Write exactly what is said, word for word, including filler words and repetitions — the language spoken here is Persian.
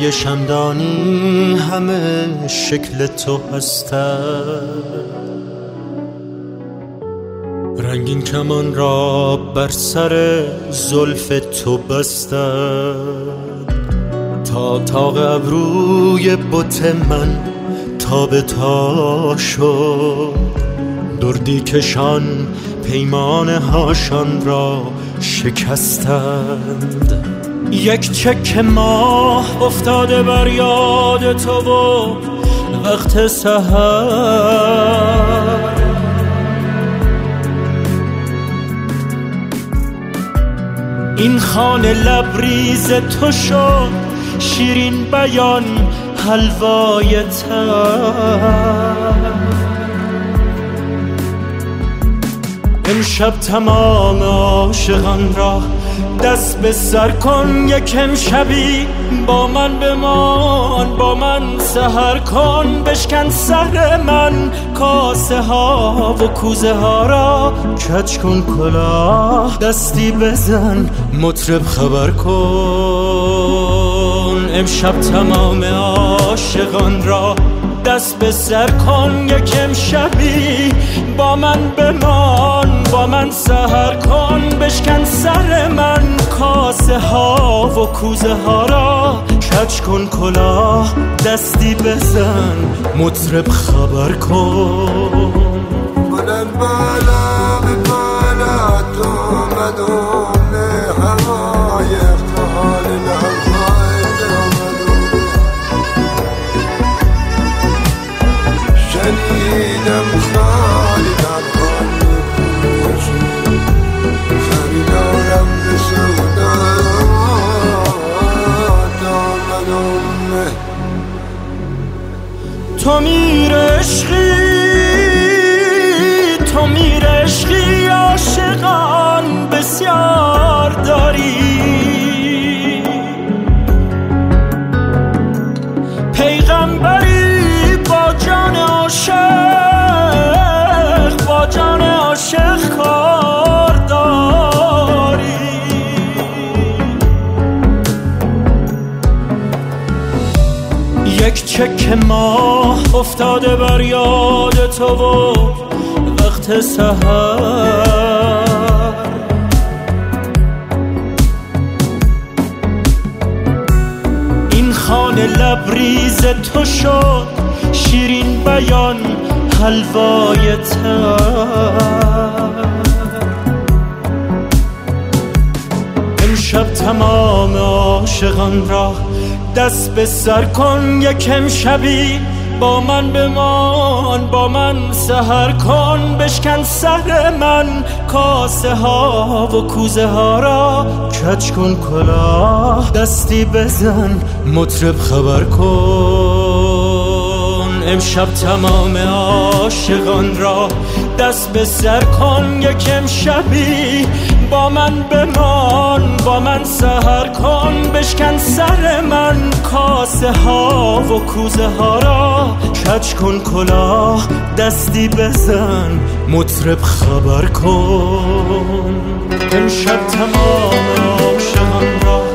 های شمدانی همه شکل تو هستند، رنگین کمان را بر سر زلف تو بستند، تا تاق ابروی بت من تا به تا شد، دردی کشان پیمانه هاشان را شکستند. یک چک ماه افتاده بر یاد تو و وقت سحر، این خانه لبریز تو شد شیرین بیان حلوای تر. امشب تمام عاشقان را دست به سر کن، یکم شبی با من بمان، با من سحر کن. بشکن سر من کاسه ها و کوزه ها را، کج کن کلاه دستی بزن مطرب خبر کن. امشب تمام عاشقان را دست به سر کن، یکم شبی با من بمان، با من سحر کن. بشکن سر من کاسه ها و کوزه ها را، کج کن کلاه دستی بزن مطرب خبر کن. بلند بالا به بالا تو مدون هوای افتحال لحظای دامدون، شنیدم خالی در خانه پوشی، خریدارم به سودا دامدون. تو میر عشقی، تو میر عشقی، عاشقان بسیار داری، پیغمبری با جان عاشق، با جان عاشق کار داری. یک چک ماه افتاده بر یاد تو و وقت سحر، این خانه لبریز تو شد شیرین بیان حلوای تر. امشب تمام عاشقان را دست به سر کن، یکم شبی با من بمان، با من سحر کن. بشکن سر من کاسه ها و کوزه ها را، کج کن کلاه دستی بزن مطرب خبر کن. امشب تمام عاشقان را دست به سر کن، یکم شبی با من بمان، با من سحر کن. بشکن سر من کاسه ها و کوزه ها را، کج کن کلاه دستی بزن مطرب خبر کن. امشب تمام عاشقان را